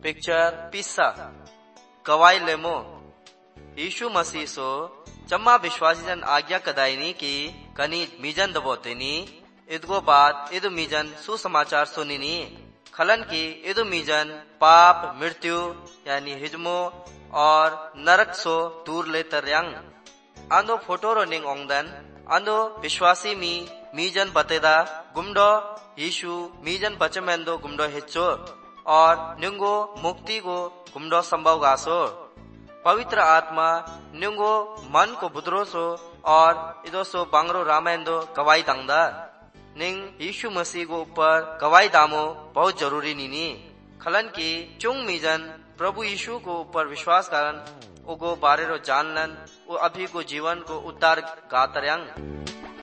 picture पिस्सा गवाई लेमो यीशु मसीह सो चम्मा विश्वासी जन आज्ञा कदायनी की कनी मीजन दबोतेनी इदगो बात इदु मीजन सुसमाचार सुनिनी खलन की इदु मीजन पाप मृत्यु यानी हिजमो और नरक सो दूर ले तरयंग आंदो फोटो रो निंग ओंगदन आंदो विश्वासी मीजन बतेदा गुमडो यीशु मीजन बचमेंदो गुमडो हिच्चो और निंगो मुक्ति को गुमडो संभव गासो पवित्र आत्मा निंगो मन को बुद्रोसो और इदोसो बांगरो रामेंदो गवाई दंगदा निंग यीशु मसीह को ऊपर गवाई दामो बहुत जरूरी नीनी खलन की चुंग मीजन प्रभु यीशु को ऊपर विश्वास करन उगो बारे रो जानलन वो अभी को जीवन को उद्धार गातरयंग